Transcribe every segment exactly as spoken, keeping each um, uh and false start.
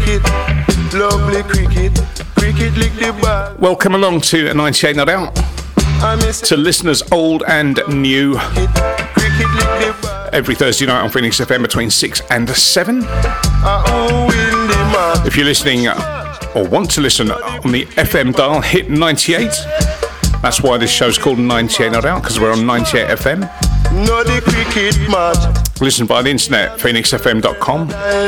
cricket, lovely cricket, cricket lick the ball. Welcome along to ninety-eight Not Out. To listeners old and new. Every Thursday night on Phoenix F M between six and seven. If you're listening or want to listen on the F M dial, hit ninety-eight. That's why this show's called ninety-eight Not Out, because we're on ninety-eight F M. Listen via the internet, phoenix f m dot com,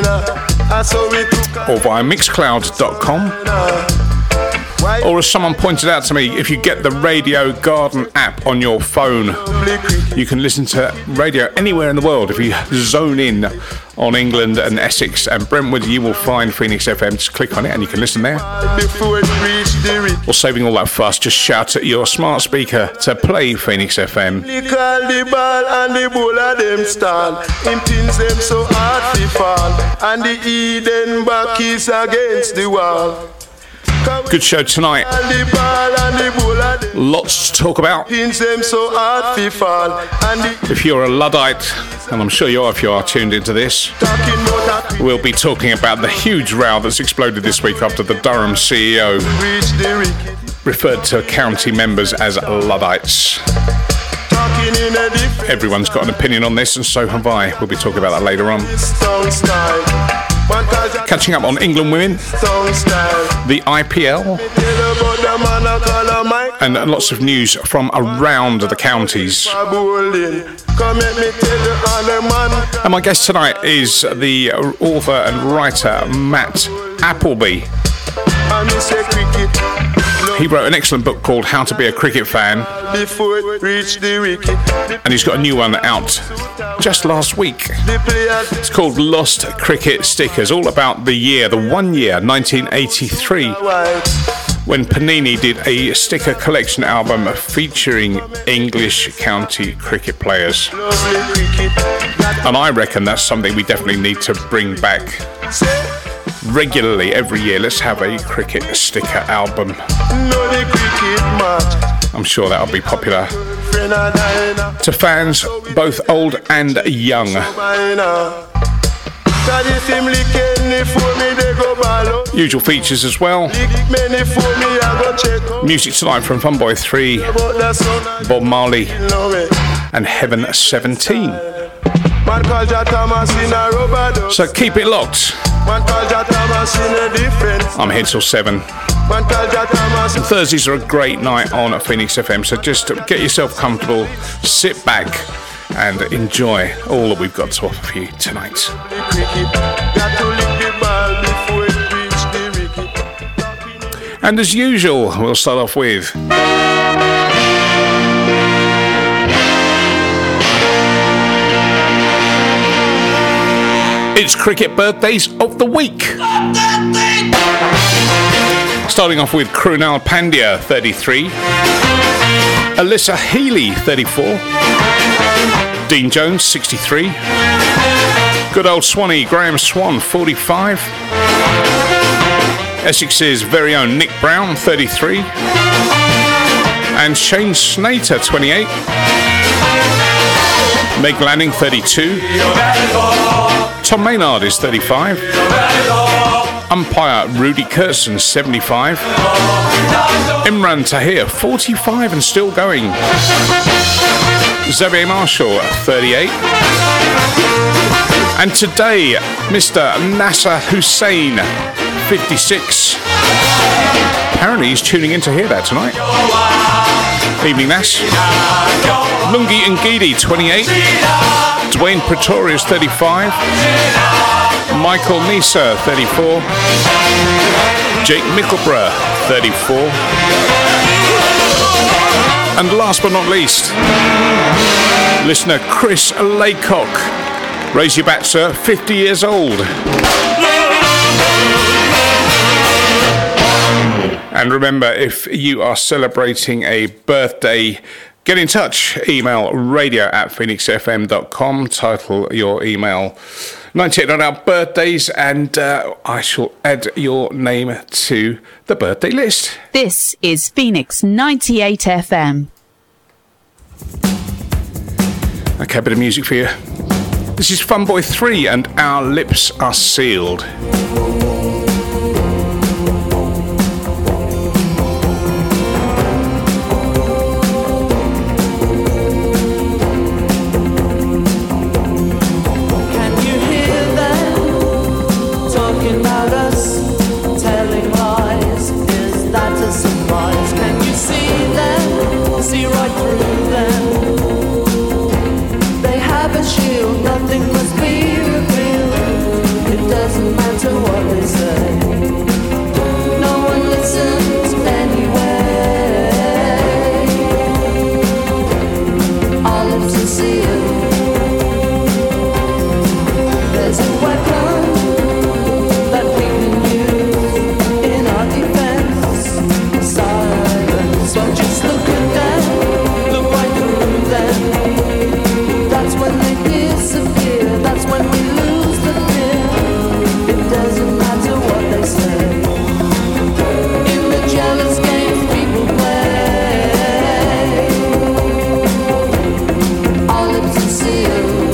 or via mixcloud dot com. Or as someone pointed out to me, if you get the Radio Garden app on your phone, you can listen to radio anywhere in the world. If you zone in on England and Essex and Brentwood, you will find Phoenix F M. Just click on it and you can listen there. Or saving all that fuss, just shout at your smart speaker to play Phoenix F M. The ball and the bowler them stand. Him pins them so hard to fall. And the Eden back is against the wall. Good show tonight. Lots to talk about. If you're a Luddite, and I'm sure you are if you are tuned into this, we'll be talking about the huge row that's exploded this week after the Durham C E O referred to county members as Luddites. Everyone's got an opinion on this, and so have I. We'll be talking about that later on. Catching up on England women, the I P L, and lots of news from around the counties. And my guest tonight is the author and writer Matt Appleby. He wrote an excellent book called How to Be a Cricket Fan, and he's got a new one out just last week. It's called Lost Cricket Stickers, all about the year, the one year, nineteen eighty-three, when Panini did a sticker collection album featuring English county cricket players. And I reckon that's something we definitely need to bring back regularly every year. Let's have a cricket sticker album. I'm sure that'll be popular to fans both old and young. Usual features as well. Music tonight from Funboy three, Bob Marley and Heaven seventeen. So keep it locked. I'm here till seven. And Thursdays are a great night on Phoenix F M, so just get yourself comfortable, sit back and enjoy all that we've got to offer for you tonight. And as usual, we'll start off with it's Cricket Birthdays of the Week. Starting off with Krunal Pandya, thirty-three. Alyssa Healy, thirty-four. Dean Jones, sixty-three. Good old Swanee, Graham Swan, forty-five. Essex's very own Nick Brown, thirty-three. And Shane Snater, twenty-eight. Meg Lanning, thirty-two. Tom Maynard is thirty-five. Umpire Rudy Kirsten, seventy-five. Imran Tahir, forty-five and still going. Xavier Marshall, thirty-eight. And today, Mister Nasser Hussain, fifty-six. Apparently he's tuning in to hear that tonight. Evening, Nass. Lungi Ngidi, twenty-eight. Dwayne Pretorius, thirty-five. Michael Nisa, thirty-four. Jake Mickleborough, thirty-four. And last but not least, listener Chris Laycock. Raise your bat, sir, fifty years old. And remember, if you are celebrating a birthday, get in touch. Email radio at phoenix f m dot com. Title your email ninety-eight Not Out Birthdays, and uh, I shall add your name to the birthday list. This is Phoenix ninety-eight F M. Okay, a bit of music for you. This is Funboy three and Our Lips Are Sealed. matter what they say. No one listens anyway. Our lips are sealed. There's a weapon that we can use in our defense. Silence. So just look at them, look right through them. That's when they disappear. That's when we lose the fear. It doesn't matter what they say. In the jealous games people play, our lips are sealed.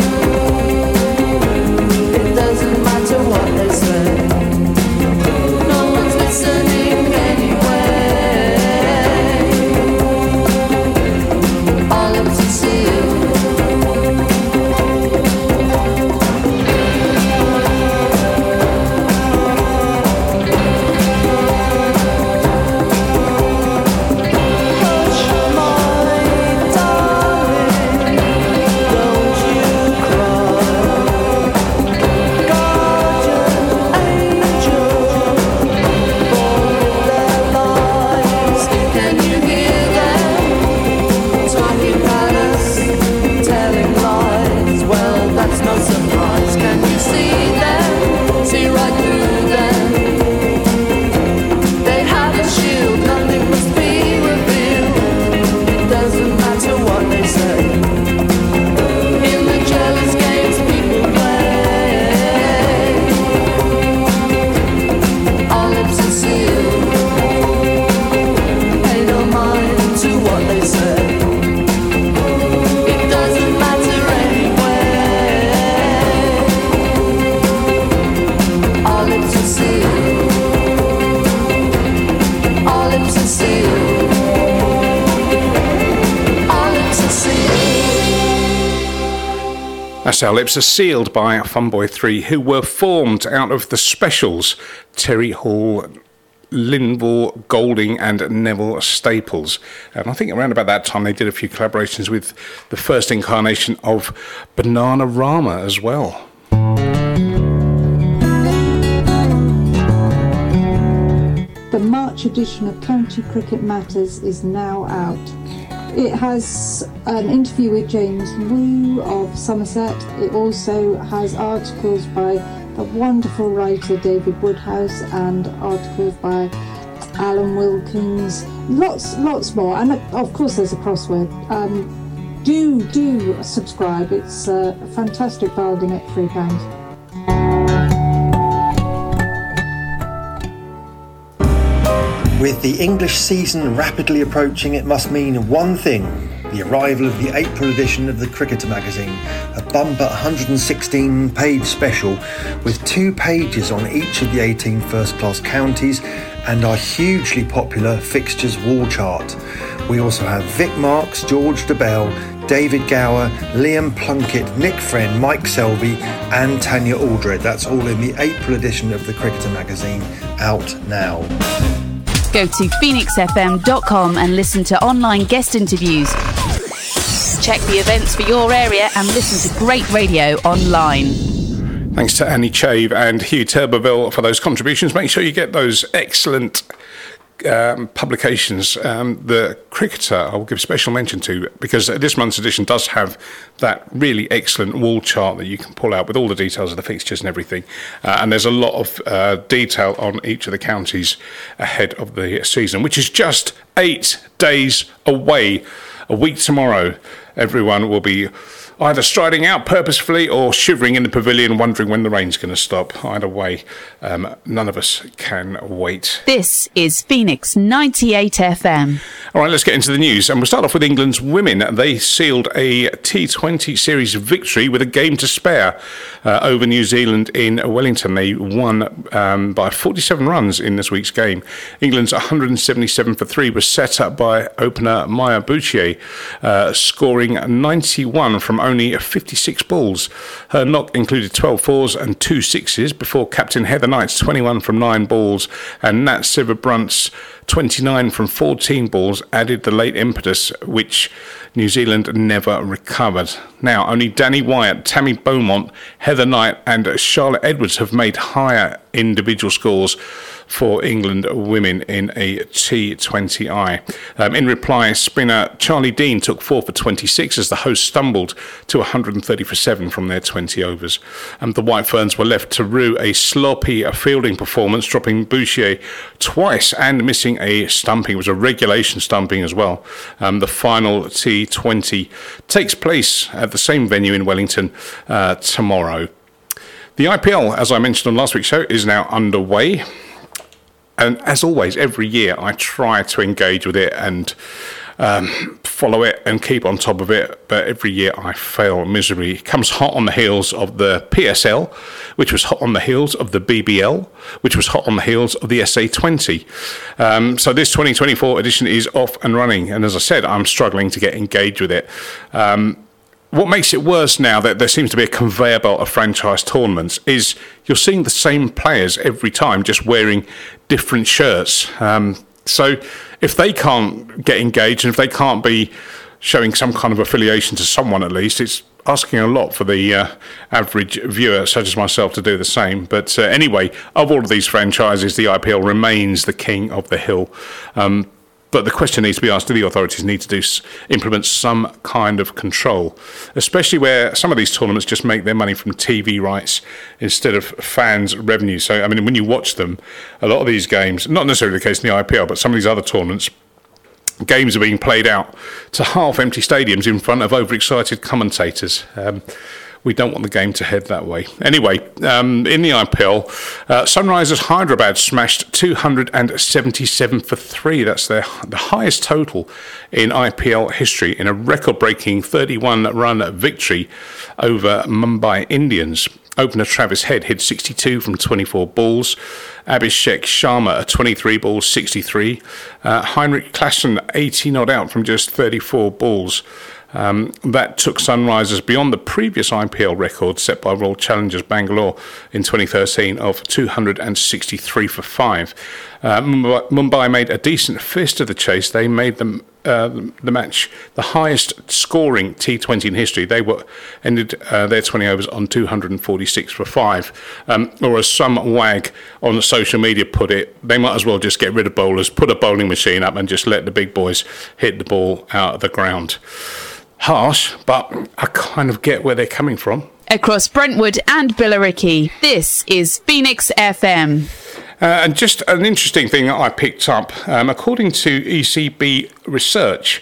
It doesn't matter what they say. No one's listening anyway. Our lips are sealed. That's Our Lips Are Sealed by Funboy three, who were formed out of the Specials, Terry Hall, Linval Golding and Neville Staples. And I think around about that time they did a few collaborations with the first incarnation of Bananarama as well. The March edition of County Cricket Matters is now out. It has an interview with James Wu of Somerset. It also has articles by the wonderful writer David Woodhouse and articles by Alan Wilkins. Lots, lots more. And of course there's a crossword. Um, do, do subscribe. It's a fantastic bargain at three pounds. With the English season rapidly approaching, it must mean one thing: the arrival of the April edition of the Cricketer magazine, a bumper one hundred sixteen page special with two pages on each of the eighteen first-class counties and our hugely popular fixtures wall chart. We also have Vic Marks, George DeBell, David Gower, Liam Plunkett, Nick Friend, Mike Selby and Tanya Aldred. That's all in the April edition of the Cricketer magazine, out now. Go to phoenix f m dot com and listen to online guest interviews. Check the events for your area and listen to great radio online. Thanks to Annie Chave and Hugh Turbeville for those contributions. Make sure you get those excellent um, publications. Um, the Cricketer I will give special mention to, because this month's edition does have that really excellent wall chart that you can pull out with all the details of the fixtures and everything. Uh, and there's a lot of uh, detail on each of the counties ahead of the season, which is just eight days away. A week tomorrow, everyone will be either striding out purposefully or shivering in the pavilion wondering when the rain's going to stop. Either way, um, none of us can wait. This is Phoenix ninety-eight F M. All right, let's get into the news. And we'll start off with England's women. They sealed a T twenty series victory with a game to spare uh, over New Zealand in Wellington. They won um, by forty-seven runs in this week's game. England's one hundred seventy-seven for three was set up by opener Maya Bouchier, uh, scoring ninety-one from only fifty-six balls. Her knock included twelve fours and two sixes before captain Heather Knight's twenty-one from nine balls and Nat Sciver-Brunt's twenty-nine from fourteen balls added the late impetus, which New Zealand never recovered. Now, only Danny Wyatt, Tammy Beaumont, Heather Knight and Charlotte Edwards have made higher individual scores for England women in a T twenty I. Um, in reply, spinner Charlie Dean took four for twenty-six as the hosts stumbled to one hundred thirty for seven from their twenty overs. Um, the White Ferns were left to rue a sloppy fielding performance, dropping Bouchier twice and missing a stumping. It was a regulation stumping as well. Um, the final T twenty takes place at the same venue in Wellington uh, tomorrow. The I P L, as I mentioned on last week's show, is now underway. And as always, every year I try to engage with it and um, follow it and keep on top of it. But every year I fail miserably. It comes hot on the heels of the P S L, which was hot on the heels of the B B L, which was hot on the heels of the S A twenty. Um, so this twenty twenty-four edition is off and running. And as I said, I'm struggling to get engaged with it. Um, What makes it worse now that there seems to be a conveyor belt of franchise tournaments is you're seeing the same players every time just wearing different shirts. Um, so if they can't get engaged and if they can't be showing some kind of affiliation to someone at least, it's asking a lot for the uh, average viewer such as myself to do the same. But uh, anyway, of all of these franchises, the I P L remains the king of the hill. Um, But the question needs to be asked, do the authorities need to do implement some kind of control, especially where some of these tournaments just make their money from T V rights instead of fans' revenue. So, I mean, when you watch them, a lot of these games, not necessarily the case in the I P L, but some of these other tournaments, games are being played out to half-empty stadiums in front of overexcited commentators. Um, We don't want the game to head that way. Anyway, um, in the I P L, uh, Sunrisers Hyderabad smashed two hundred seventy-seven for three. That's their the highest total in I P L history in a record-breaking thirty-one run victory over Mumbai Indians. Opener Travis Head hit sixty-two from twenty-four balls. Abhishek Sharma, a twenty-three balls, sixty-three. Uh, Heinrich Klaassen, eighty not out from just thirty-four balls. Um, that took Sunrisers beyond the previous I P L record set by Royal Challengers Bangalore in twenty thirteen of two hundred sixty-three for five. Uh, Mumbai, Mumbai made a decent fist of the chase. They made them uh, the match the highest scoring T twenty in history. They were ended uh, their twenty overs on two hundred forty-six for five. Um, or as some wag on social media put it, they might as well just get rid of bowlers, put a bowling machine up and just let the big boys hit the ball out of the ground. Harsh, but I kind of get where they're coming from. Across Brentwood and Billericay, this is Phoenix F M. Uh, and just an interesting thing that I picked up, um, according to E C B research,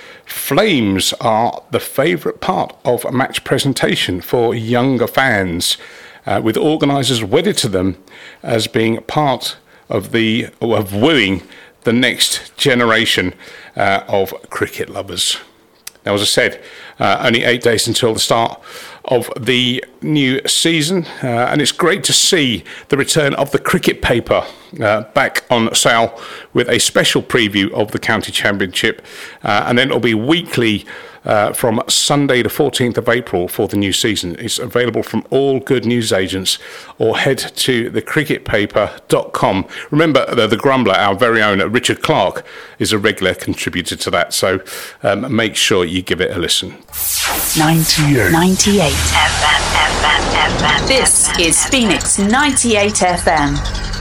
flames are the favourite part of a match presentation for younger fans, uh, with organisers wedded to them as being part of the of wooing the next generation uh, of cricket lovers. Now, as I said, uh, only eight days until the start of the new season, uh, and it's great to see the return of the cricket paper uh, back on sale with a special preview of the County Championship, uh, and then it'll be weekly uh, from Sunday the fourteenth of April for the new season. It's available from all good newsagents, or head to the cricket paper dot com. Remember, the, the Grumbler, our very own Richard Clark, is a regular contributor to that, so um, make sure you give it a listen. ninety-eight. ninety-eight F M, F M, F M. This is Phoenix ninety-eight F M.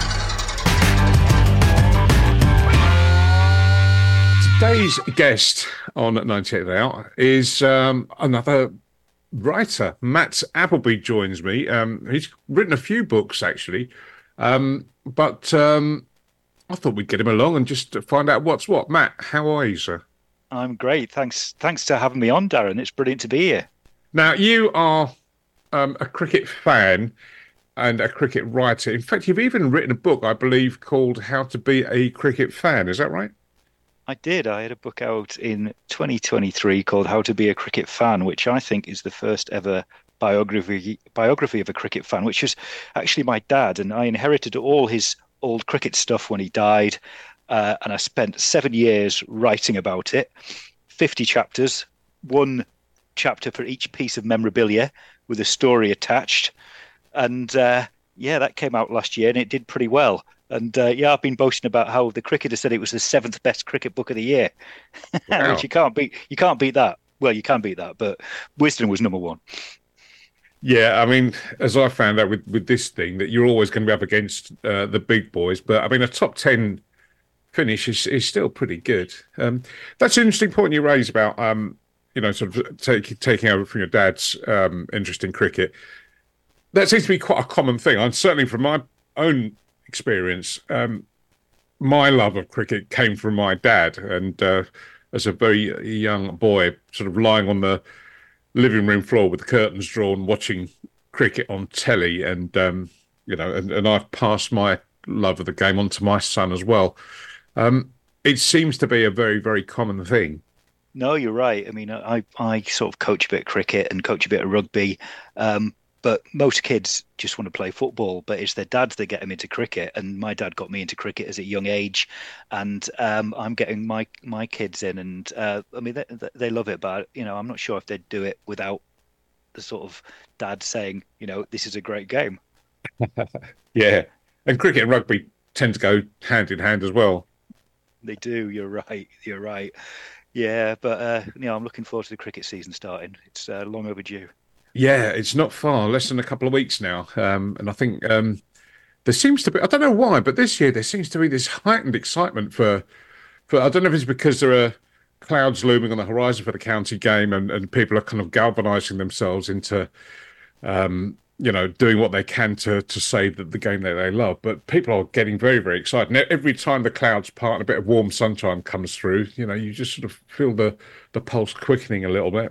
Today's guest on ninety-eight Out is um, another writer. Matt Appleby joins me. Um, he's written a few books, actually, um, but um, I thought we'd get him along and just find out what's what. Matt, how are you, sir? I'm great. Thanks Thanks for having me on, Darren. It's brilliant to be here. Now, you are um, a cricket fan and a cricket writer. In fact, you've even written a book, I believe, called How to Be a Cricket Fan. Is that right? I did. I had a book out in twenty twenty-three called How to Be a Cricket Fan, which I think is the first ever biography biography of a cricket fan, which was actually my dad. And I inherited all his old cricket stuff when he died. Uh, and I spent seven years writing about it, fifty chapters, one chapter for each piece of memorabilia with a story attached. And uh, yeah, that came out last year and it did pretty well. And uh, yeah, I've been boasting about how the Cricketer said it was the seventh best cricket book of the year, Wow. which you can't beat. You can't beat that. Well, you can beat that, but Wisden was number one. Yeah, I mean, as I found out with, with this thing, that you're always going to be up against uh, the big boys. But I mean, a top ten finish is, is still pretty good. Um, that's an interesting point you raise about, um, you know, sort of take, taking over from your dad's um, interest in cricket. That seems to be quite a common thing. And certainly from my own experience, um, my love of cricket came from my dad. And uh, as a very young boy, sort of lying on the living room floor with the curtains drawn, watching cricket on telly, and um, you know, and, and I've passed my love of the game on to my son as well. Um, it seems to be a very, very common thing. No, you're right. I mean, I I sort of coach a bit of cricket and coach a bit of rugby, um, but most kids just want to play football. But it's their dads that get them into cricket, and my dad got me into cricket as a young age, and um, I'm getting my my kids in, and uh, I mean they, they love it. But you know, I'm not sure if they'd do it without the sort of dad saying, you know, this is a great game. Yeah, and cricket and rugby tend to go hand in hand as well. They do. You're right. You're right. Yeah, but uh, you know, I'm looking forward to the cricket season starting. It's uh, long overdue. Yeah, it's not far, less than a couple of weeks now. Um, and I think um, there seems to be, I don't know why, but this year there seems to be this heightened excitement for, for I don't know if it's because there are clouds looming on the horizon for the county game, and, and people are kind of galvanising themselves into, um, you know, doing what they can to to save the, the game that they love. But people are getting very, very excited. And every time the clouds part and a bit of warm sunshine comes through, you know, you just sort of feel the, the pulse quickening a little bit.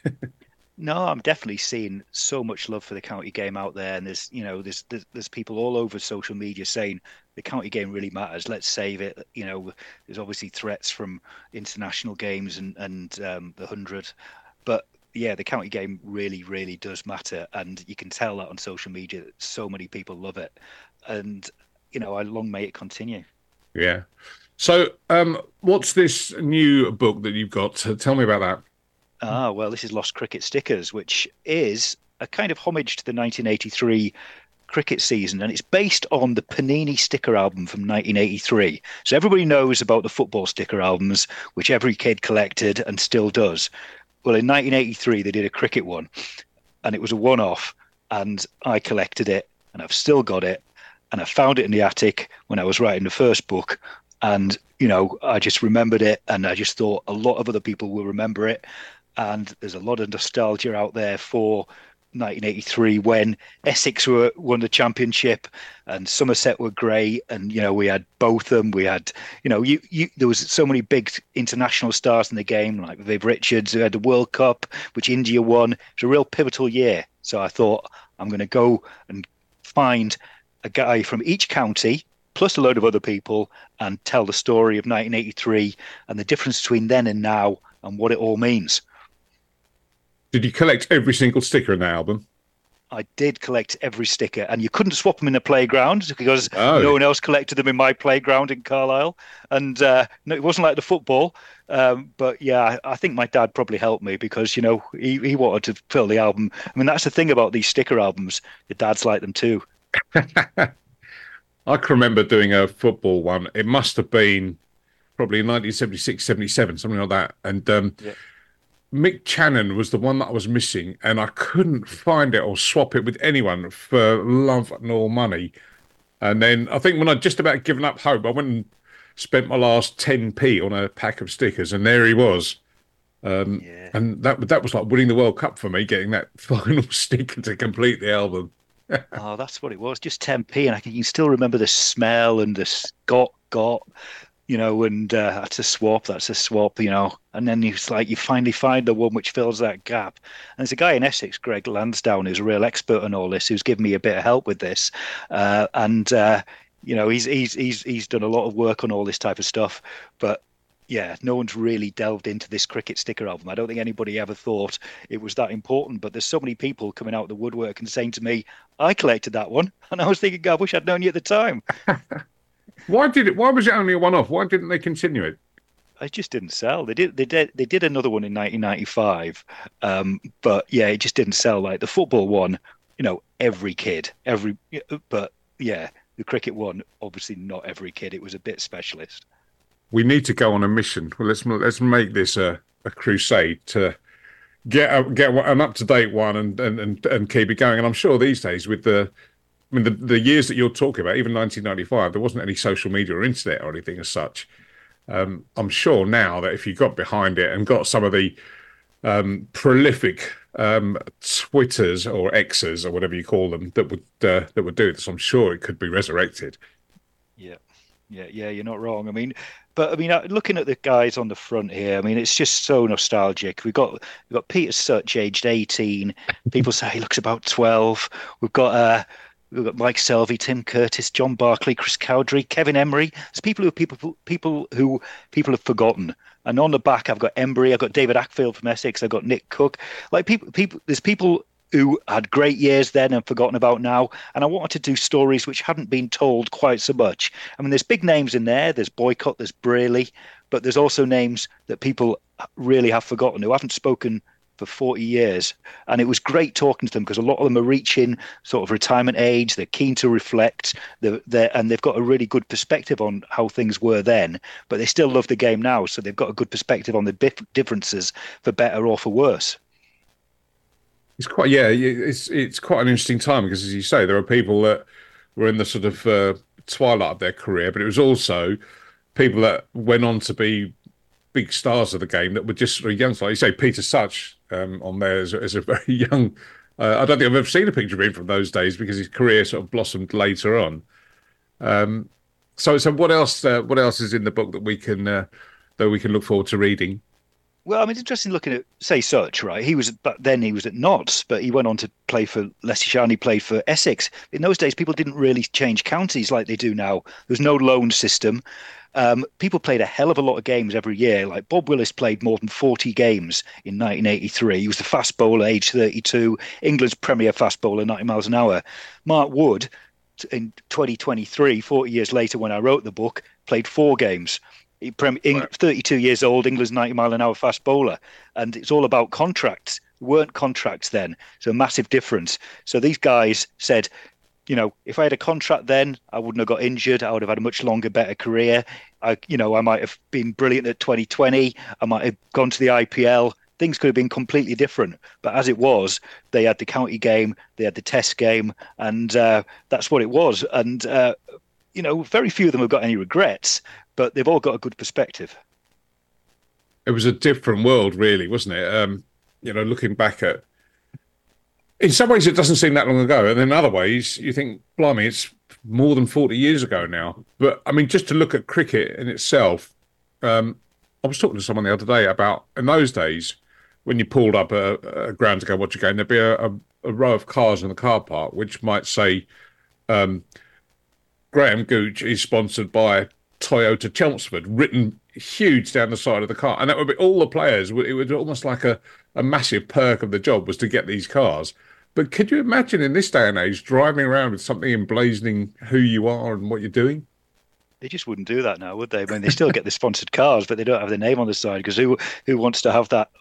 No, I'm definitely seeing so much love for the county game out there, and there's you know there's there's, there's people all over social media saying the county game really matters. Let's save it. You know, there's obviously threats from international games and and um, the hundred, but yeah, the county game really really does matter, and you can tell that on social media that so many people love it, and you know, I long may it continue. Yeah. So, um, what's this new book that you've got? Tell me about that. Ah, well, this is Lost Cricket Stickers, which is a kind of homage to the nineteen eighty-three cricket season, and it's based on the Panini sticker album from nineteen eighty-three. So everybody knows about the football sticker albums, which every kid collected and still does. Well, in nineteen eighty-three, they did a cricket one, and it was a one-off, and I collected it, and I've still got it, and I found it in the attic when I was writing the first book, and, you know, I just remembered it, and I just thought a lot of other people will remember it. And there's a lot of nostalgia out there for nineteen eighty-three when Essex were won the championship and Somerset were great, and you know we had Botham, we had you know you, you there was so many big international stars in the game like Viv Richards, who had the World Cup which India won. It was a real pivotal year, so I thought I'm going to go and find a guy from each county plus a load of other people and tell the story of nineteen eighty-three and the difference between then and now and what it all means. Did you collect every single sticker in the album? I did collect every sticker, and you couldn't swap them in the playground because oh. no one else collected them in my playground in Carlisle. And uh, no, it wasn't like the football. Um, but yeah, I think my dad probably helped me because, you know, he, he wanted to fill the album. I mean, that's the thing about these sticker albums. Your dads like them too. I can remember doing a football one. It must have been probably in nineteen seventy-six, seventy-seven, something like that. And um, yeah. Mick Channon was the one that I was missing, and I couldn't find it or swap it with anyone for love nor money. And then I think when I'd just about given up hope, I went and spent my last ten p on a pack of stickers, and there he was. Um, yeah. And that that was like winning the World Cup for me, getting that final sticker to complete the album. Oh, that's what it was, just ten p, and I can you still remember the smell and the got got. You know, and uh, that's a swap, that's a swap, you know. And then it's like you finally find the one which fills that gap. And there's a guy in Essex, Greg Lansdowne, who's a real expert on all this, who's given me a bit of help with this. Uh, and, uh, you know, he's, he's, he's, he's done a lot of work on all this type of stuff. But, yeah, no one's really delved into this cricket sticker album. I don't think anybody ever thought it was that important. But there's so many people coming out of the woodwork and saying to me, I collected that one. And I was thinking, God, I wish I'd known you at the time. Why did it? Why was it only a one-off? Why didn't they continue it? It just didn't sell. They did. They did. They did another one in nineteen ninety-five, um, but yeah, it just didn't sell. Like the football one, you know, every kid, every. But yeah, the cricket one, obviously not every kid. It was a bit specialist. We need to go on a mission. Well, let's let's make this a, a crusade to get a, get an up to date one and, and and and keep it going. And I'm sure these days with the, I mean the the years that you're talking about, even nineteen ninety-five, there wasn't any social media or internet or anything as such. Um, I'm sure now that if you got behind it and got some of the um, prolific um, Twitters or X's or whatever you call them that would uh, that would do this, I'm sure it could be resurrected. Yeah, yeah, yeah. You're not wrong. I mean, but I mean, uh, looking at the guys on the front here, I mean, it's just so nostalgic. We've got we've got Peter Such, aged eighteen. People say he looks about twelve. We've got uh, we've got Mike Selvey, Tim Curtis, John Barkley, Chris Cowdery, Kevin Emery. There's people who people people who people have forgotten. And on the back, I've got Embry, I've got David Ackfield from Essex, I've got Nick Cook. Like people, people, there's people who had great years then and forgotten about now. And I wanted to do stories which hadn't been told quite so much. I mean, there's big names in there. There's Boycott, there's Braley, but there's also names that people really have forgotten who haven't spoken for forty years. And it was great talking to them because a lot of them are reaching sort of retirement age. They're keen to reflect, they're, they're, and they've got a really good perspective on how things were then, but they still love the game now. So they've got a good perspective on the dif- differences for better or for worse. It's quite, yeah, it's it's quite an interesting time because, as you say, there are people that were in the sort of uh, twilight of their career, but it was also people that went on to be big stars of the game that were just sort of young. Like you say, Peter Such um, on there as, as a very young. Uh, I don't think I've ever seen a picture of him from those days because his career sort of blossomed later on. Um, so, so what else? Uh, what else is in the book that we can uh, that we can look forward to reading? Well, I mean, it's interesting looking at, say, Such, right? He was, but then he was at Notts, but he went on to play for Leicestershire and he played for Essex. In those days, people didn't really change counties like they do now. There was no loan system. Um, people played a hell of a lot of games every year. Like Bob Willis played more than forty games in nineteen eighty-three. He was the fast bowler, age thirty-two, England's premier fast bowler, ninety miles an hour. Mark Wood, in twenty twenty-three, forty years later when I wrote the book, played four games. He, thirty-two years old, England's ninety mile an hour fast bowler. And it's all about contracts. There weren't contracts then. So a massive difference. So these guys said, you know, if I had a contract then, I wouldn't have got injured. I would have had a much longer, better career. I, you know, I might have been brilliant at twenty twenty. I might have gone to the I P L. Things could have been completely different. But as it was, they had the county game, they had the test game, and uh, that's what it was. And, uh, you know, very few of them have got any regrets, but they've all got a good perspective. It was a different world, really, wasn't it? Um, you know, looking back at, in some ways, it doesn't seem that long ago. And in other ways, you think, blimey, it's more than forty years ago now. But, I mean, just to look at cricket in itself, um, I was talking to someone the other day about, in those days, when you pulled up a, a ground to go watch a game, there'd be a, a, a row of cars in the car park, which might say, um, Graham Gooch is sponsored by Toyota Chelmsford, written huge down the side of the car. And that would be all the players. It was almost like a, a massive perk of the job was to get these cars. But could you imagine in this day and age driving around with something emblazoning who you are and what you're doing? They just wouldn't do that now, would they? I mean, they still get the sponsored cars, but they don't have the name on the side because who who wants to have that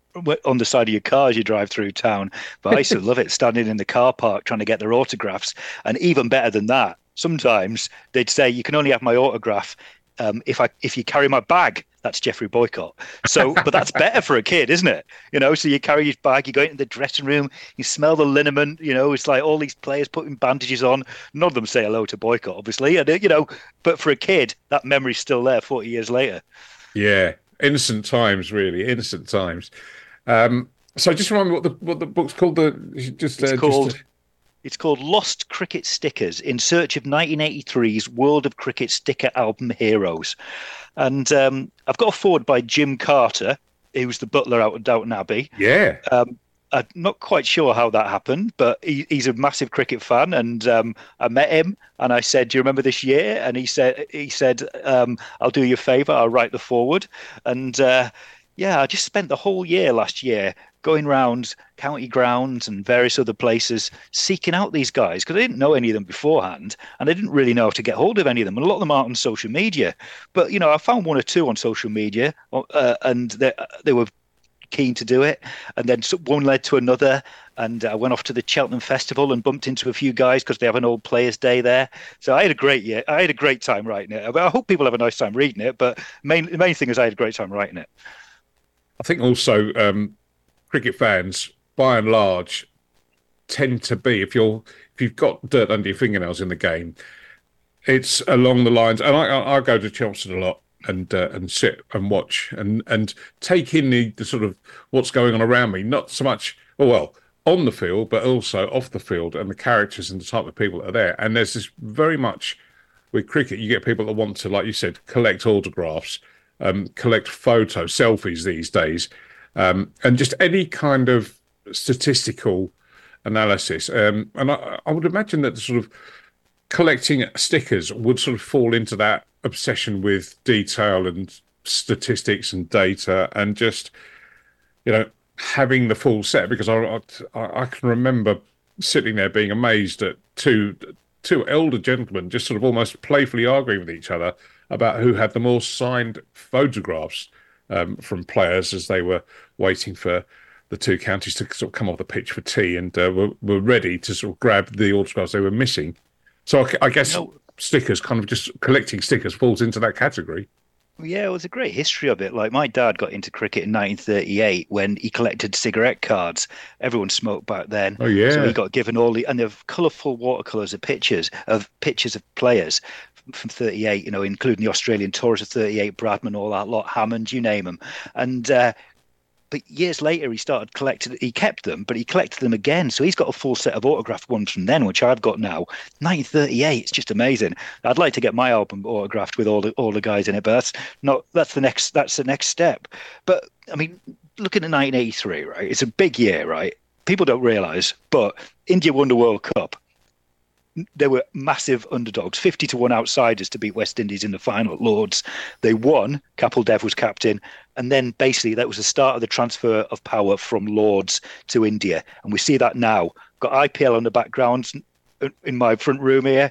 on the side of your car as you drive through town? But I used to love it, standing in the car park trying to get their autographs. And even better than that, sometimes they'd say, you can only have my autograph um, if I if you carry my bag. That's Geoffrey Boycott. So, but that's better for a kid, isn't it? You know, so you carry his bag, you go into the dressing room, you smell the liniment, you know, it's like all these players putting bandages on. None of them say hello to Boycott, obviously. And, you know, but for a kid, that memory's still there forty years later. Yeah, innocent times, really, innocent times. Um, so just remind me what the what the book's called. The just It's uh, called... Just, uh... It's called Lost Cricket Stickers, in search of nineteen eighty-three's World of Cricket sticker album heroes. And um, I've got a forward by Jim Carter, who's the butler out of Downton Abbey. Yeah. Um, I'm not quite sure how that happened, but he, he's a massive cricket fan. And um, I met him and I said, do you remember this year? And he said, he said, um, I'll do you a favour, I'll write the forward. And uh, yeah, I just spent the whole year last year going round county grounds and various other places, seeking out these guys, because I didn't know any of them beforehand, and I didn't really know how to get hold of any of them. And a lot of them aren't on social media. But, you know, I found one or two on social media, uh, and they, they were keen to do it. And then one led to another, and I went off to the Cheltenham Festival and bumped into a few guys because they have an old players' day there. So I had a great year. I had a great time writing it. I hope people have a nice time reading it, but main, the main thing is I had a great time writing it. I think also... Um... cricket fans, by and large, tend to be, if you're if you've got dirt under your fingernails in the game, it's along the lines. And I I, I go to Chelmsford a lot and uh, and sit and watch and and take in the, the sort of what's going on around me. Not so much, oh well, on the field, but also off the field, and the characters and the type of people that are there. And there's this very much with cricket, you get people that want to, like you said, collect autographs, um, collect photos, selfies these days, um, and just any kind of statistical analysis. Um, and I, I would imagine that the sort of collecting stickers would sort of fall into that obsession with detail and statistics and data, and just, you know, having the full set. Because I, I, I can remember sitting there being amazed at two two elder gentlemen just sort of almost playfully arguing with each other about who had the more signed photographs um, from players as they were waiting for the two counties to sort of come off the pitch for tea, and uh, were, were ready to sort of grab the autographs they were missing. So I, I guess no. stickers, kind of just collecting stickers, falls into that category. Yeah, it was a great history of it. Like, my dad got into cricket in nineteen thirty-eight when he collected cigarette cards. Everyone smoked back then. Oh yeah. So he got given all the, and they're colourful watercolours of pictures of pictures of players from thirty-eight. You know, including the Australian tours of thirty-eight, Bradman, all that lot, Hammond, you name them. And uh, but years later, he started collecting. He kept them, but he collected them again. So he's got a full set of autographed ones from then, which I've got now. nineteen thirty-eight. It's just amazing. I'd like to get my album autographed with all the all the guys in it, but that's not. That's the next. That's the next step. But I mean, looking at nineteen eighty-three, right? It's a big year, right? People don't realise, but India won the World Cup. They were massive underdogs, fifty to one outsiders to beat West Indies in the final at Lords. They won. Kapil Dev was captain. And then basically that was the start of the transfer of power from Lords to India. And we see that now. Got I P L on the background in my front room here.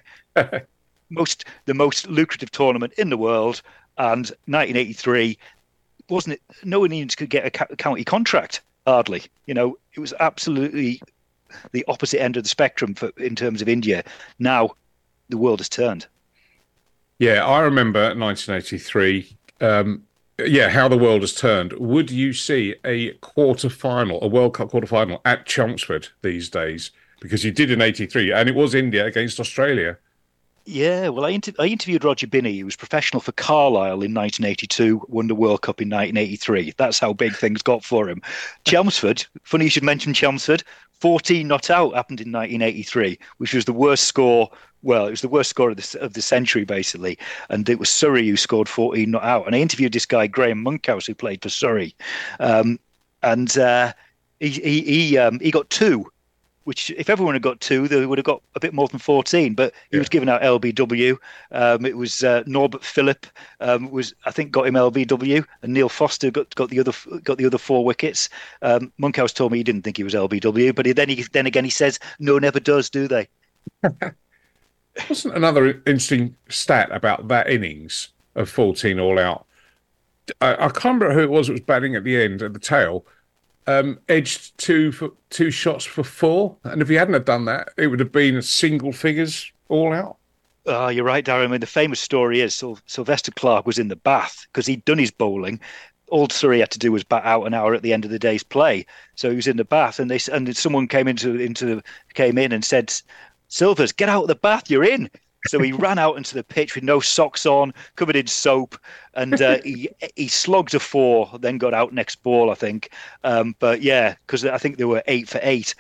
most The most lucrative tournament in the world. And nineteen eighty-three, wasn't it? No one even could get a county contract, hardly. You know, it was absolutely the opposite end of the spectrum for, in terms of India. Now the world has turned. Yeah, I remember nineteen eighty-three. Um, yeah, how the world has turned. Would you see a quarter-final, a World Cup quarter-final at Chelmsford these days? Because you did in eighty-three, and it was India against Australia. Yeah, well, I, inter- I interviewed Roger Binney. He was professional for Carlisle in nineteen eighty-two, won the World Cup in nineteen eighty-three. That's how big things got for him. Chelmsford, funny you should mention Chelmsford, fourteen not out happened in nineteen eighty-three, which was the worst score. Well, it was the worst score of the, of the century, basically. And it was Surrey who scored fourteen not out. And I interviewed this guy, Graham Monkhouse, who played for Surrey. Um, and uh, he he he, um, he got two, which if everyone had got two, they would have got a bit more than fourteen. But he yeah. was giving out L B W. Um, it was uh, Norbert Phillip um, was, I think, got him L B W, and Neil Foster got got the other got the other four wickets. Um, Monkhouse told me he didn't think he was L B W, but he, then he then again he says, no, never does, do they? Wasn't another interesting stat about that innings of fourteen all out? I, I can't remember who it was that was batting at the end, at the tail. Um, edged two for two shots for four, and if he hadn't have done that, it would have been single figures all out. Oh, you're right, Darren. I mean, the famous story is Syl- Sylvester Clarke was in the bath because he'd done his bowling. All Surrey had to do was bat out an hour at the end of the day's play, so he was in the bath, and they and someone came into into came in and said, "Silvers, get out of the bath, you're in." So he ran out into the pitch with no socks on, covered in soap, and uh, he he slogged a four, then got out next ball, I think. Um, but yeah, because I think they were eight for eight.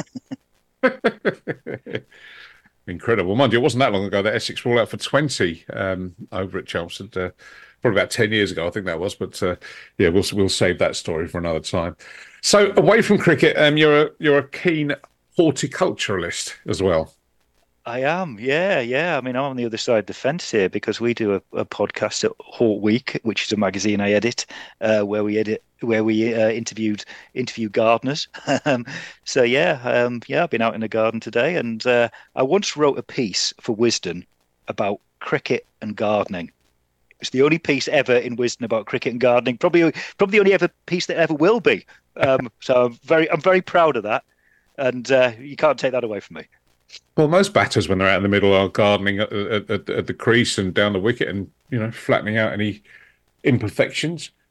Incredible. Mind you, it wasn't that long ago that Essex were all out for twenty um, over at Chelmsford. Uh, probably about ten years ago, I think that was. But uh, yeah, we'll we'll save that story for another time. So away from cricket, um, you're a you're a keen horticulturalist as well. I am, yeah, yeah. I mean, I'm on the other side of the fence here because we do a, a podcast at Hort Week, which is a magazine I edit, uh, where we edit, where we uh, interviewed interview gardeners. um, so yeah, um, yeah, I've been out in the garden today, and uh, I once wrote a piece for Wisden about cricket and gardening. It's the only piece ever in Wisden about cricket and gardening. Probably, probably the only ever piece that ever will be. Um, so I'm very, I'm very proud of that, and uh, you can't take that away from me. Well, most batters, when they're out in the middle, are gardening at, at, at, at the crease and down the wicket and, you know, flattening out any imperfections.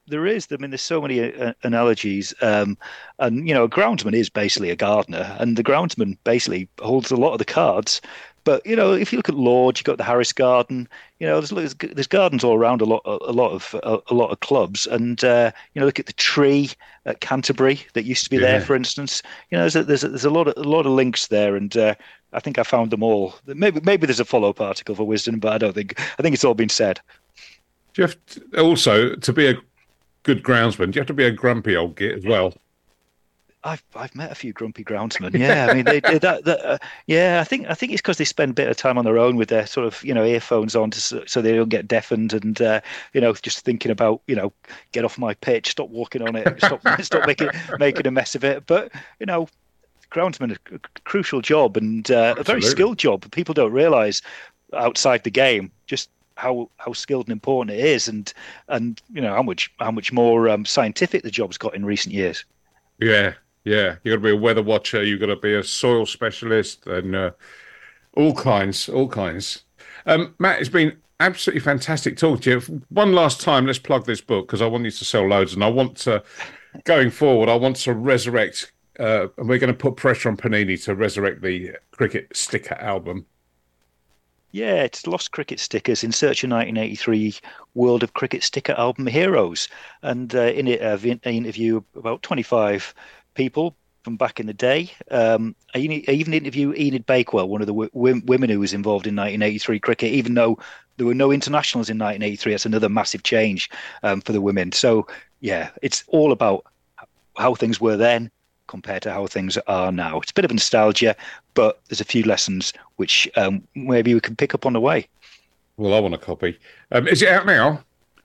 There is. I mean, there's so many uh, analogies. Um, and, you know, a groundsman is basically a gardener, and the groundsman basically holds a lot of the cards. But, you know, if you look at Lord, you've got the Harris Garden. You know, there's there's gardens all around a lot, a lot of a, a lot of clubs. And uh, you know, look at the Tree at Canterbury that used to be yeah. there, for instance. You know, there's a, there's a, there's a lot of a lot of links there, and uh, I think I found them all. Maybe maybe there's a follow-up article for Wisden, but I don't think. I think it's all been said. Do you have to, also to be a good groundsman? Do you have to be a grumpy old git as well? I've I've met a few grumpy groundsmen. Yeah, I mean, they, they that, that uh, yeah. I think I think it's because they spend a bit of time on their own with their sort of you know earphones on, to, so they don't get deafened, and uh, you know just thinking about you know get off my pitch, stop walking on it, stop stop making making a mess of it. But you know, groundsman a crucial job and uh, a very skilled job. People don't realise outside the game just how how skilled and important it is, and and you know how much how much more um, scientific the job's got in recent years. Yeah. Yeah, you've got to be a weather watcher, you've got to be a soil specialist, and uh, all kinds, all kinds. Um, Matt, it's been absolutely fantastic talking to you. One last time, let's plug this book, because I want you to sell loads, and I want to, going forward, I want to resurrect, uh, and we're going to put pressure on Panini to resurrect the Cricket Sticker album. Yeah, it's Lost Cricket Stickers in Search of nineteen eighty-three World of Cricket Sticker Album Heroes. And uh, in it, I've uh, interviewed about twenty-five people from back in the day. Um, I, I even interviewed Enid Bakewell, one of the w- w- women who was involved in nineteen eighty-three cricket, even though there were no internationals in nineteen eighty-three. That's another massive change um, for the women. So, yeah, it's all about how things were then compared to how things are now. It's a bit of nostalgia, but there's a few lessons which um, maybe we can pick up on the way. Well, I want a copy. Um, is it out now?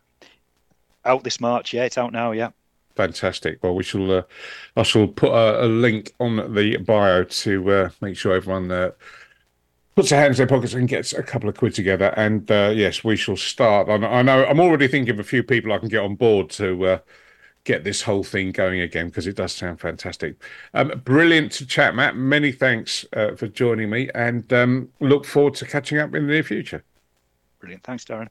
Out this March, yeah, it's out now, yeah. Fantastic. Well, we shall. Uh, I shall put a, a link on the bio to uh, make sure everyone uh, puts their hands in their pockets and gets a couple of quid together. And uh, yes, we shall start. I, I know. I'm already thinking of a few people I can get on board to uh, get this whole thing going again, because it does sound fantastic. Um, brilliant to chat, Matt. Many thanks uh, for joining me, and um, look forward to catching up in the near future. Brilliant. Thanks, Darren.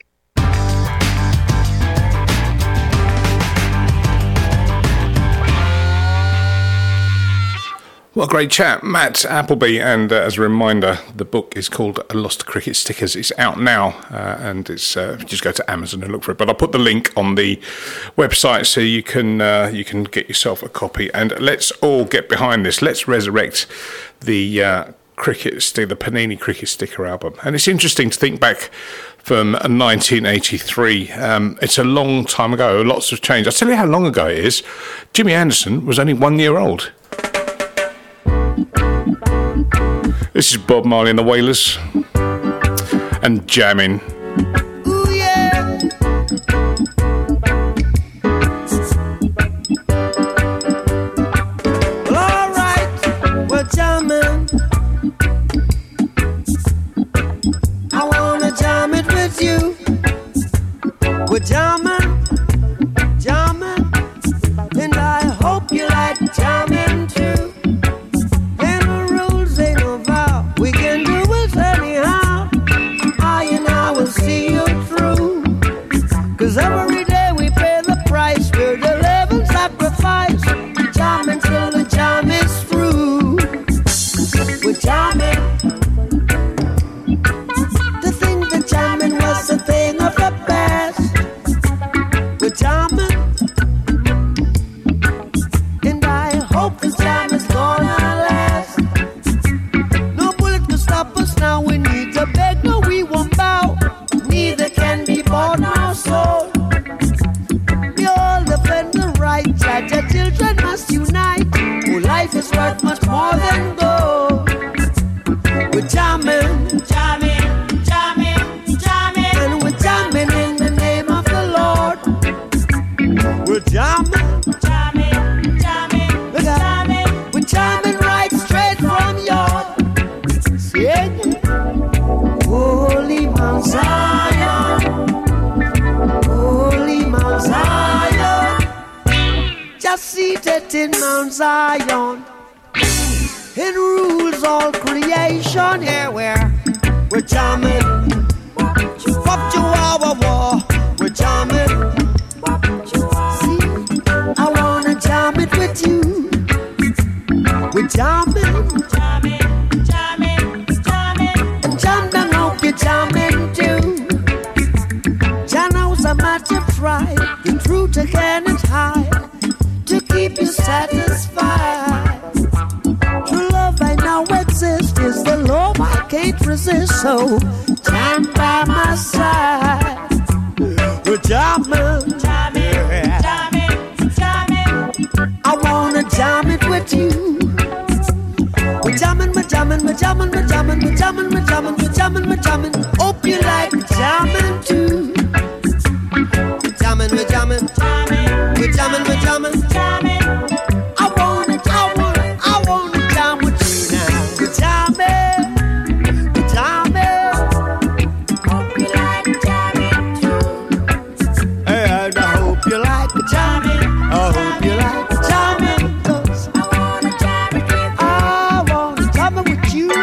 Well, great chat, Matt Appleby, and uh, as a reminder, the book is called Lost Cricket Stickers. It's out now, uh, and it's uh, just go to Amazon and look for it. But I'll put the link on the website so you can uh, you can get yourself a copy. And let's all get behind this. Let's resurrect the uh, cricket stick, the Panini Cricket Sticker album. And it's interesting to think back from nineteen eighty-three. Um, it's a long time ago. Lots have changed. I'll tell you how long ago it is. Jimmy Anderson was only one year old. This is Bob Marley and the Wailers and Jammin'. Ooh, yeah. Well, all right, we're jamming. I wanna jam it with you. We're jamming, jamming, and I hope you like jamming too. We can do it anyhow. I and I will see you through. Cause every day we pay the price. We're the living sacrifice. Jamming till the jam is through. We're jamming. To think that jamming was a thing of the past. We're jamming. And I hope the jam is gonna last. Now we need to beg, no we won't bow. Neither can be bought nor sold. We all defend the right. Judge our children must unite. Oh, life is worth much more than gold. We're jamming, jamming, jamming, jamming, and we're jamming in the name of the Lord. We're jamming, jamming, jamming, we're jamming, we're jamming right straight from your. Holy Mount Zion, Holy Mount Zion, just seated in Mount Zion, it rules all creation. Yeah, we're we're jamming, up to our war, we're jamming. jamming, jamming, jamming, jamming. And John don't hope you're jamming too. John knows a matter of pride, the truth again is high, to keep you satisfied. True love I know exists, is the love I can't resist. So stand by my side. We're jamming, jamming, jamming, jamming. I wanna jam it with you. We're jamming, we're jamming, we're jamming, we're jamming, we're jamming, we're jamming, we're jamming, we're jamming. Hope you like jamming too. We're jamming, we're jamming, jamming, we're jamming, we're jamming, jamming. I wanna, I wanna, I wanna jam with you now. We're jamming, we're jamming. Hope you like jamming too. Hey, and I hope you like jamming. I hope you like jamming, 'cause I wanna jam it with you. I wanna jam it with you.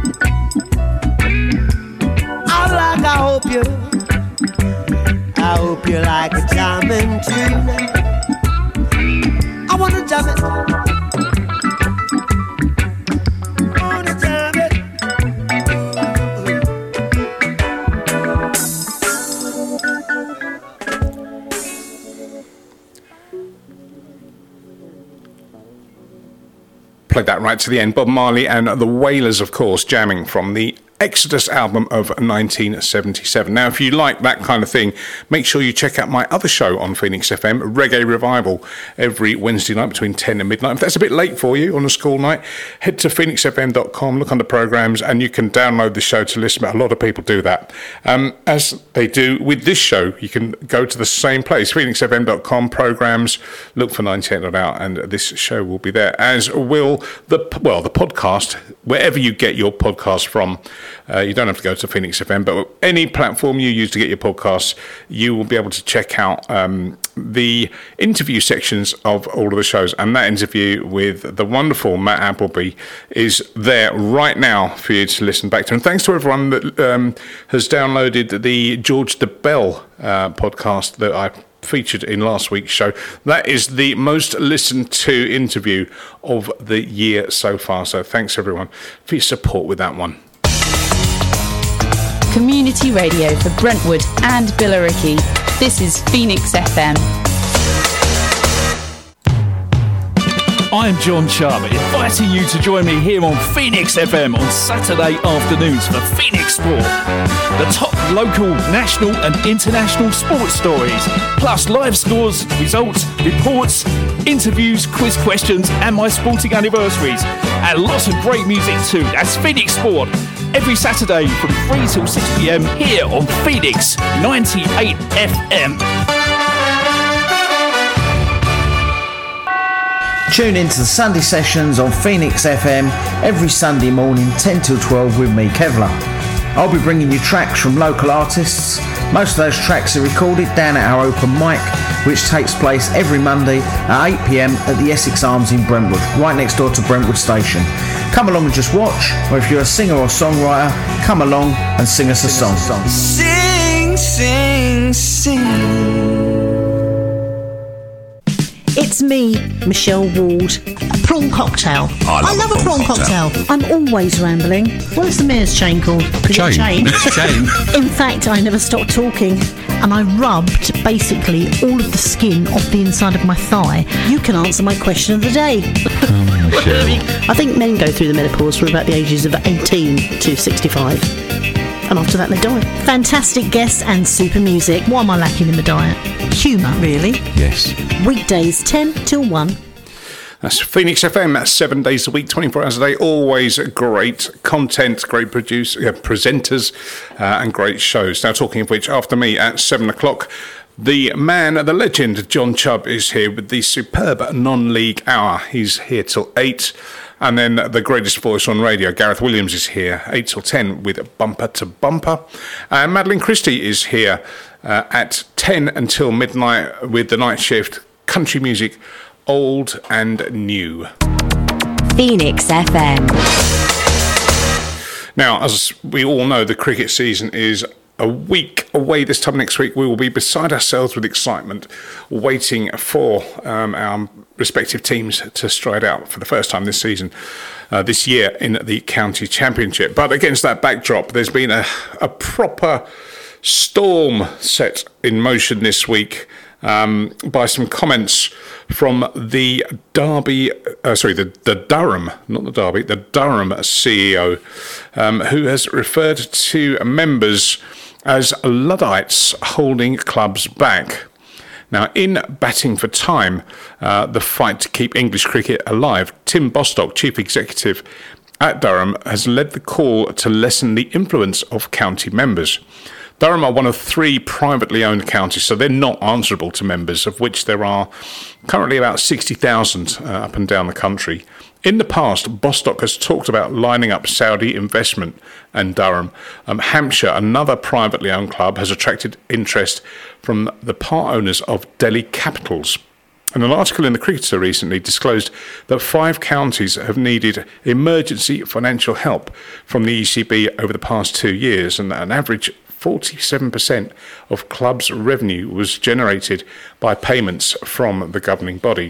I like, I hope you, I hope you like a jamming too. I wanna jam it. I wanna jam it. Played that right to the end. Bob Marley and the Wailers, of course, jamming from the Exodus album of nineteen seventy-seven. Now, if you like that kind of thing, make sure you check out my other show on Phoenix F M, Reggae Revival, every Wednesday night between ten and midnight. If that's a bit late for you on a school night, head to phoenix f m dot com, look under programmes, and you can download the show to listen. A lot of people do that. Um, as they do with this show, you can go to the same place, phoenix f m dot com, programmes, look for ninety-eight and out, and this show will be there, as will the, well, the podcast, wherever you get your podcast from. Uh, you don't have to go to Phoenix F M, but any platform you use to get your podcasts, you will be able to check out um, the interview sections of all of the shows. And that interview with the wonderful Matt Appleby is there right now for you to listen back to. And thanks to everyone that um, has downloaded the George the Bell uh, podcast that I featured in last week's show. That is the most listened to interview of the year so far. So thanks everyone for your support with that one. Community radio for Brentwood and Billericay. This is Phoenix F M. I'm John Charmer, inviting you to join me here on Phoenix F M on Saturday afternoons for Phoenix Sport. The top local, national and international sports stories, plus live scores, results, reports, interviews, quiz questions and my sporting anniversaries. And lots of great music too. That's Phoenix Sport. Every Saturday from three till six p m here on Phoenix ninety-eight F M. Tune in to the Sunday sessions on Phoenix F M every Sunday morning ten till twelve with me, Kevlar. I'll be bringing you tracks from local artists. Most of those tracks are recorded down at our open mic, which takes place every Monday at eight p m at the Essex Arms in Brentwood, right next door to Brentwood Station. Come along and just watch, or if you're a singer or songwriter, come along and sing us a song. Sing, sing, sing. It's me, Michelle Ward. A prawn cocktail. I love, I love a, prawn a prawn cocktail. cocktail. I'm always rambling. What's the mayor's chain called? Is chain. It chain? It's chain. In fact, I never stopped talking. And I rubbed basically all of the skin off the inside of my thigh. You can answer my question of the day. Oh, Michelle. I think men go through the menopause from about the ages of eighteen to sixty-five. And after that they die. Fantastic guests and super music. What am I lacking in the diet? Humour, really. Yes. Weekdays ten till one. That's Phoenix F M. That's seven days a week, twenty-four hours a day. Always great content, great produce, uh, presenters, uh, and great shows. Now, talking of which, after me at seven o'clock, the man, the legend, John Chubb is here with the superb non-league hour. He's here till eight. And then the greatest voice on radio, Gareth Williams, is here, eight till ten, with Bumper to Bumper. And Madeline Christie is here uh, at ten until midnight with the night shift, country music, old and new. Phoenix F M. Now, as we all know, the cricket season is a week away this time next week, we will be beside ourselves with excitement, waiting for um, our respective teams to stride out for the first time this season, uh, this year in the county championship. But against that backdrop, there's been a, a proper storm set in motion this week um, by some comments from the Derby, uh, sorry, the, the Durham, not the Derby, the Durham C E O, um, who has referred to members as Luddites holding clubs back. Now, in Batting for Time, uh, the fight to keep English cricket alive, Tim Bostock, Chief Executive at Durham, has led the call to lessen the influence of county members. Durham are one of three privately owned counties, so they're not answerable to members, of which there are currently about sixty thousand uh, up and down the country. In the past, Bostock has talked about lining up Saudi investment and Durham. Um, Hampshire, another privately owned club, has attracted interest from the part owners of Delhi Capitals. And an article in the Cricketer recently disclosed that five counties have needed emergency financial help from the E C B over the past two years, and an average forty-seven percent of clubs' revenue was generated by payments from the governing body.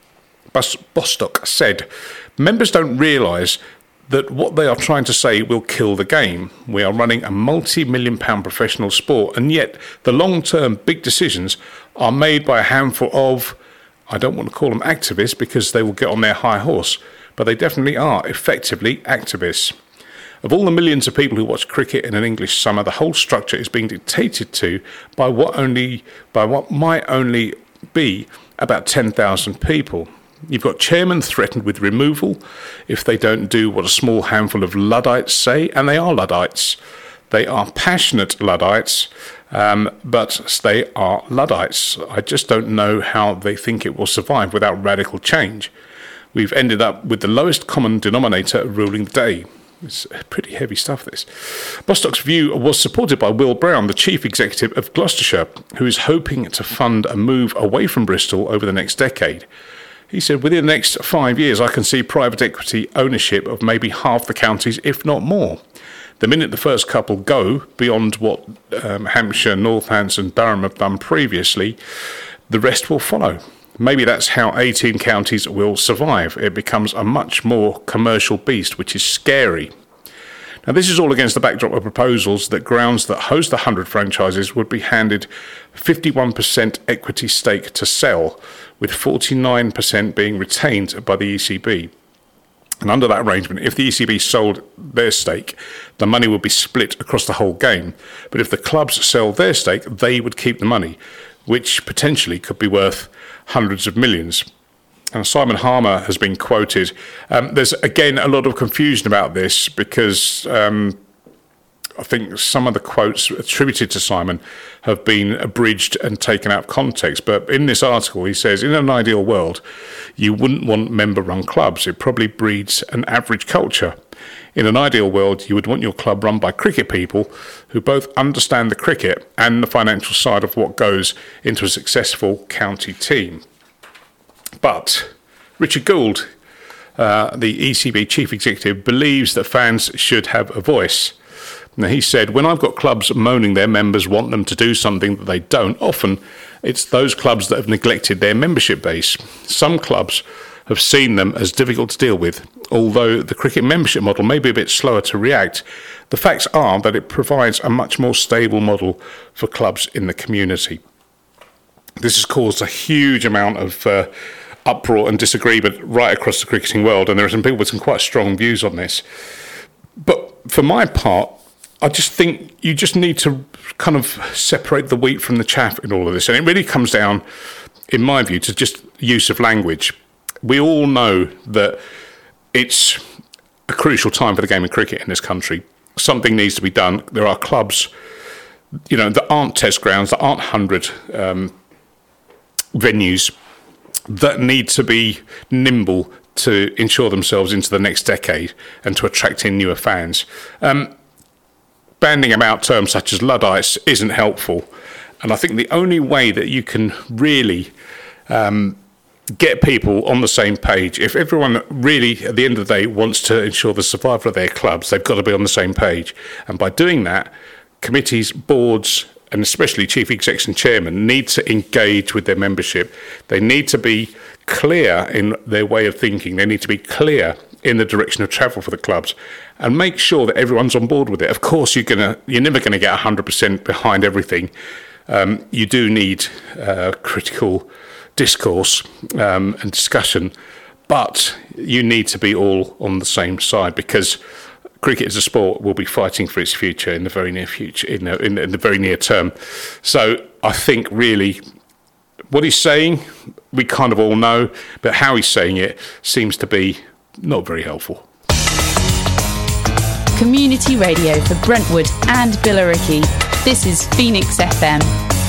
Bostock said, members don't realise that what they are trying to say will kill the game. We are running a multi-million pound professional sport, and yet the long-term big decisions are made by a handful of, I don't want to call them activists because they will get on their high horse, but they definitely are effectively activists. Of all the millions of people who watch cricket in an English summer, the whole structure is being dictated to by what only by what might only be about ten thousand people. You've got chairmen threatened with removal if they don't do what a small handful of Luddites say, and they are Luddites. They are passionate Luddites, um, but they are Luddites. I just don't know how they think it will survive without radical change. We've ended up with the lowest common denominator ruling the day. It's pretty heavy stuff, this. Bostock's view was supported by Will Brown, the Chief Executive of Gloucestershire, who is hoping to fund a move away from Bristol over the next decade. He said, within the next five years, I can see private equity ownership of maybe half the counties, if not more. The minute the first couple go beyond what um, Hampshire, Northants and Durham have done previously, the rest will follow. Maybe that's how eighteen counties will survive. It becomes a much more commercial beast, which is scary. Now, this is all against the backdrop of proposals that grounds that host the one hundred franchises would be handed fifty-one percent equity stake to sell, with forty-nine percent being retained by the E C B. And under that arrangement, if the E C B sold their stake, the money would be split across the whole game. But if the clubs sell their stake, they would keep the money, which potentially could be worth hundreds of millions. And Simon Harmer has been quoted. Um, there's, again, a lot of confusion about this because um, I think some of the quotes attributed to Simon have been abridged and taken out of context. But in this article, he says, in an ideal world, you wouldn't want member-run clubs. It probably breeds an average culture. In an ideal world, you would want your club run by cricket people who both understand the cricket and the financial side of what goes into a successful county team. But Richard Gould, uh, the E C B chief executive, believes that fans should have a voice. Now, he said, when I've got clubs moaning their members want them to do something that they don't, often it's those clubs that have neglected their membership base. Some clubs have seen them as difficult to deal with. Although the cricket membership model may be a bit slower to react, the facts are that it provides a much more stable model for clubs in the community. This has caused a huge amount of uh, uproar and disagreement right across the cricketing world, and there are some people with some quite strong views on this. But for my part, I just think you just need to kind of separate the wheat from the chaff in all of this. And it really comes down, in my view, to just use of language. We all know that it's a crucial time for the game of cricket in this country. Something needs to be done. There are clubs, you know, that aren't test grounds, that aren't one hundred um, venues, that need to be nimble to ensure themselves into the next decade and to attract in newer fans. Um, banding about terms such as Luddites isn't helpful. And I think the only way that you can really um, get people on the same page, if everyone really, at the end of the day, wants to ensure the survival of their clubs, they've got to be on the same page. And by doing that, committees, boards, and especially chief execs and chairmen need to engage with their membership. They need to be clear in their way of thinking. They need to be clear in the direction of travel for the clubs, and make sure that everyone's on board with it. Of course, you're gonna, you're never going to get one hundred percent behind everything. Um, you do need uh, critical discourse um, and discussion, but you need to be all on the same side, because cricket as a sport will be fighting for its future in the very near future, in the, in, in the very near term. So I think really what he's saying, we kind of all know, but how he's saying it seems to be not very helpful. Community radio for Brentwood and Billericay. This is Phoenix F M.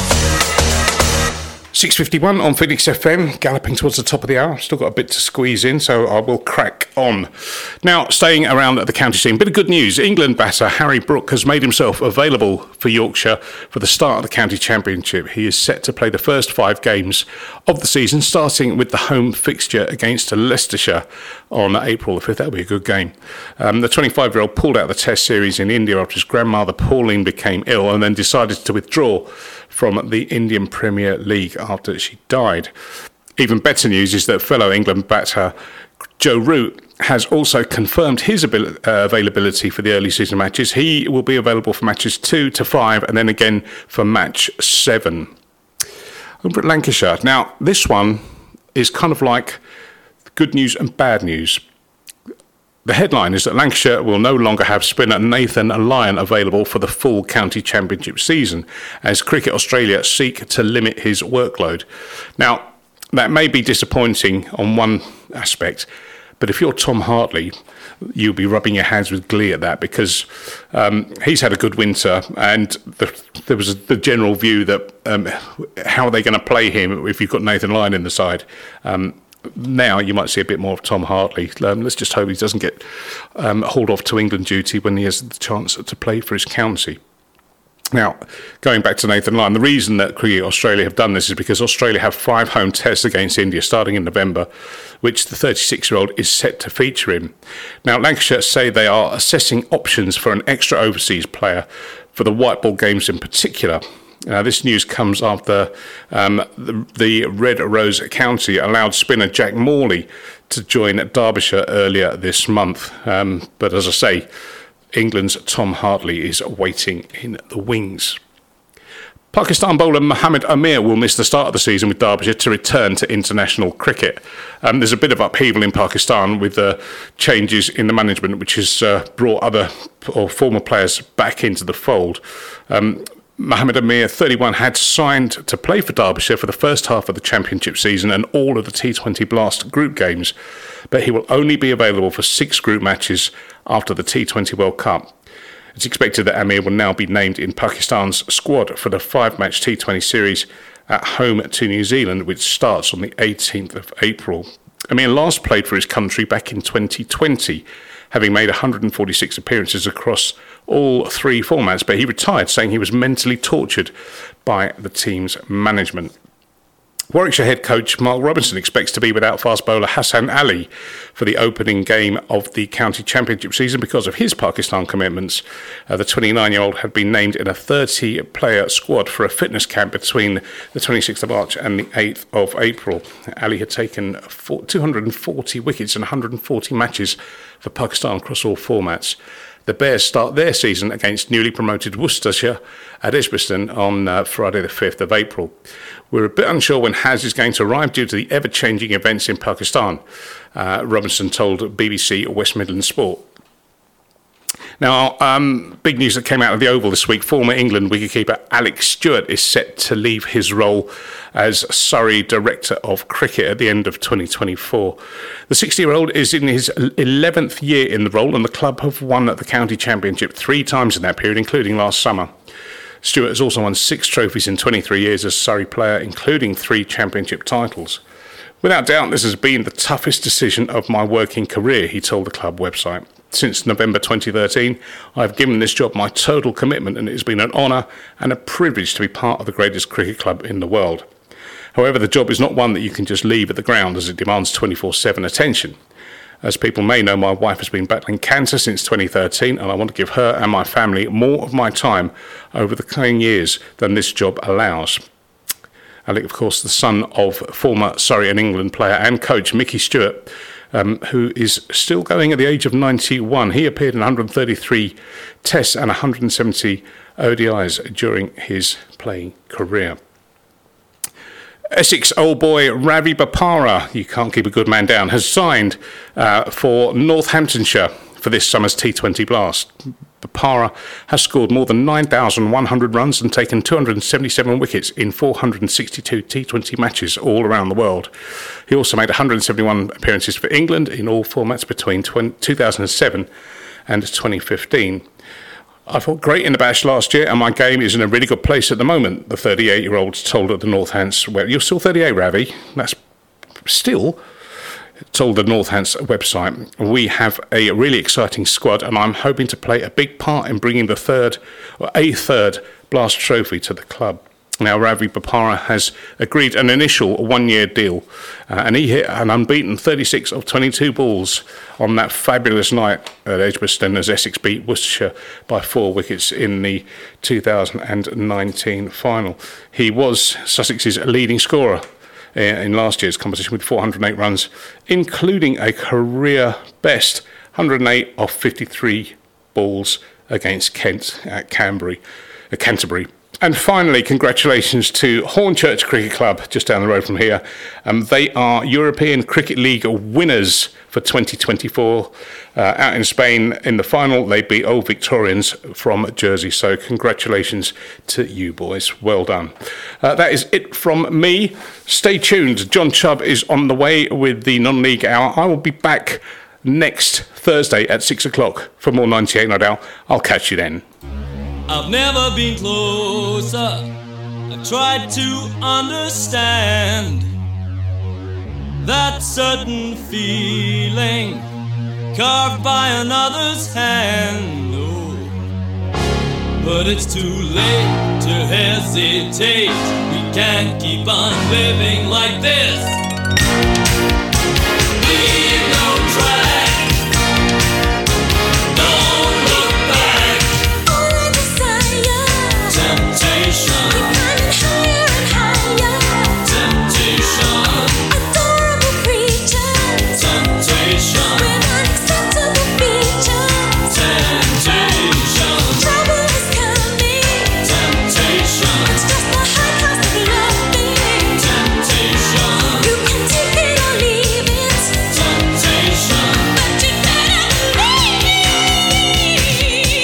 six fifty-one on Phoenix F M, galloping towards the top of the hour. Still got a bit to squeeze in, so I will crack on. Now, staying around at the county scene, bit of good news. England batter Harry Brook has made himself available for Yorkshire for the start of the county championship. He is set to play the first five games of the season, starting with the home fixture against Leicestershire on April the fifth. That'll be a good game. Um, the twenty-five-year-old pulled out of the Test series in India after his grandmother Pauline became ill, and then decided to withdraw from the Indian Premier League after she died. Even better news is that fellow England batter Joe Root has also confirmed his abil- uh, availability for the early season matches. He will be available for matches two to five, and then again for match seven. Over at Lancashire. Now, this one is kind of like good news and bad news. The headline is that Lancashire will no longer have spinner Nathan Lyon available for the full county championship season, as Cricket Australia seek to limit his workload. Now, that may be disappointing on one aspect, but if you're Tom Hartley, you'll be rubbing your hands with glee at that, because um, he's had a good winter, and the, there was a, the general view that um, how are they going to play him if you've got Nathan Lyon in the side? Um, Now you might see a bit more of Tom Hartley. Um, let's just hope he doesn't get um, hauled off to England duty when he has the chance to play for his county. Now, going back to Nathan Lyon, the reason that Cricket Australia have done this is because Australia have five home tests against India starting in November, which the thirty-six-year-old is set to feature in. Now, Lancashire say they are assessing options for an extra overseas player for the white ball games in particular. Now, this news comes after um, the, the Red Rose County allowed spinner Jack Morley to join Derbyshire earlier this month. Um, but as I say, England's Tom Hartley is waiting in the wings. Pakistan bowler Mohammad Amir will miss the start of the season with Derbyshire to return to international cricket. Um, there's a bit of upheaval in Pakistan with the uh, changes in the management, which has uh, brought other or former players back into the fold. Um, Mohammad Amir, thirty-one, had signed to play for Derbyshire for the first half of the championship season and all of the T twenty Blast group games, but he will only be available for six group matches after the T twenty World Cup. It's expected that Amir will now be named in Pakistan's squad for the five-match T twenty series at home to New Zealand, which starts on the eighteenth of April. Amir last played for his country back in twenty twenty, having made one hundred forty-six appearances across all three formats, but he retired, saying he was mentally tortured by the team's management. Warwickshire head coach Mark Robinson expects to be without fast bowler Hassan Ali for the opening game of the county championship season because of his Pakistan commitments. Uh, the twenty-nine-year-old had been named in a thirty-player squad for a fitness camp between the twenty-sixth of March and the eighth of April. Ali had taken two hundred forty wickets in one hundred forty matches for Pakistan across all formats. The Bears start their season against newly promoted Worcestershire at Edgbaston on uh, Friday the fifth of April. We're a bit unsure when Haz is going to arrive due to the ever-changing events in Pakistan, uh, Robinson told B B C West Midlands Sport. Now, um, big news that came out of the Oval this week. Former England wicketkeeper Alex Stewart is set to leave his role as Surrey Director of Cricket at the end of twenty twenty-four. The sixty-year-old is in his eleventh year in the role, and the club have won the county championship three times in that period, including last summer. Stewart has also won six trophies in twenty-three years as Surrey player, including three championship titles. Without doubt, this has been the toughest decision of my working career, he told the club website. Since November twenty thirteen, I've given this job my total commitment, and it has been an honour and a privilege to be part of the greatest cricket club in the world. However, the job is not one that you can just leave at the ground, as it demands twenty-four seven attention. As people may know, my wife has been battling cancer since twenty thirteen, and I want to give her and my family more of my time over the coming years than this job allows. Alec, of course, the son of former Surrey and England player and coach Mickey Stewart, um, who is still going at the age of ninety-one. He appeared in one hundred thirty-three tests and one hundred seventy O D Is during his playing career. Essex old boy Ravi Bopara, you can't keep a good man down, has signed uh, for Northamptonshire for this summer's T twenty Blast. Bopara has scored more than nine thousand one hundred runs and taken two hundred seventy-seven wickets in four hundred sixty-two T twenty matches all around the world. He also made one hundred seventy-one appearances for England in all formats between two thousand seven and twenty fifteen. I fought great in the Bash last year, and my game is in a really good place at the moment, the thirty-eight-year-old told at the Northants. Well, you're still thirty-eight, Ravi. That's still told the Northants website. We have a really exciting squad, and I'm hoping to play a big part in bringing the third, or a third, Blast Trophy to the club. Now, Ravi Bopara has agreed an initial one-year deal, uh, and he hit an unbeaten thirty-six of twenty-two balls on that fabulous night at Edgbaston as Essex beat Worcestershire by four wickets in the two thousand nineteen final. He was Sussex's leading scorer in last year's competition with four hundred eight runs, including a career best one hundred eight of fifty-three balls against Kent at Canterbury. Uh, Canterbury. And finally, congratulations to Hornchurch Cricket Club, just down the road from here. Um, they are European Cricket League winners for twenty twenty-four. Uh, out in Spain in the final, they beat Old Victorians from Jersey. So congratulations to you boys. Well done. Uh, that is it from me. Stay tuned. John Chubb is on the way with the non-league hour. I will be back next Thursday at six o'clock for more ninety-eight Not Out. I'll catch you then. I've never been closer. I tried to understand that certain feeling carved by another's hand. Oh, but it's too late to hesitate. We can't keep on living like this. Leave no track. Don't look back. Only desire. Temptation. Keep climbing higher and higher. Temptation. Adorable creatures. Temptation. With unacceptable features. Temptation. Trouble is coming. Temptation. It's just the high cost of loving. Temptation. You can take it or leave it. Temptation. But you better believe it.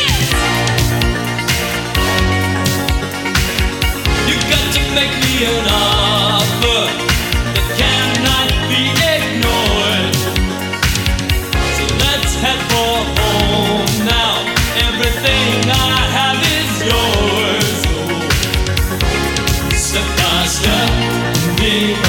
You got to make me an offer that cannot be ignored. So let's head for home now. Everything I have is yours. Oh, step by step, me